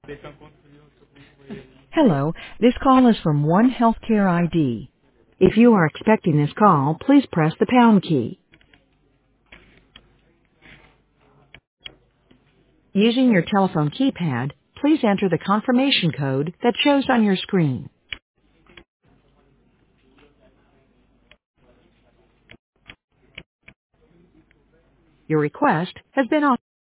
Hello, this call is from One Healthcare ID. If you are expecting this call, please press the pound key. Using your telephone keypad, please enter the confirmation code that shows on your screen. Your request has been authorized.